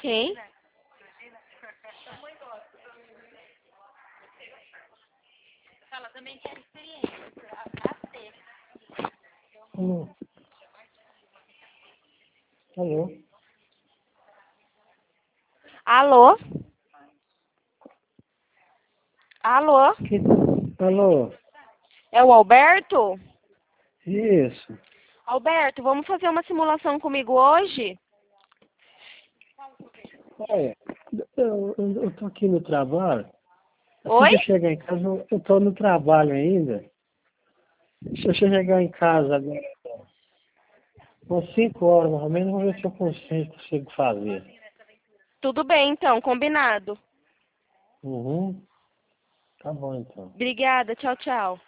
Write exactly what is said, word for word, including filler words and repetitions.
Quem? Ela também quer experiência. Alô? Alô? Alô? Alô? Que... Alô? É o Alberto? Isso. Alberto, vamos fazer uma simulação comigo hoje? Olha, eu, eu, eu tô aqui no trabalho. Assim Oi? que eu chegar em casa, eu, eu tô no trabalho ainda. Se eu chegar em casa agora, umas cinco horas mais ou menos, vou ver se eu consigo, consigo fazer. Tudo bem, então, combinado. Uhum. Tá bom então. Obrigada, tchau, tchau.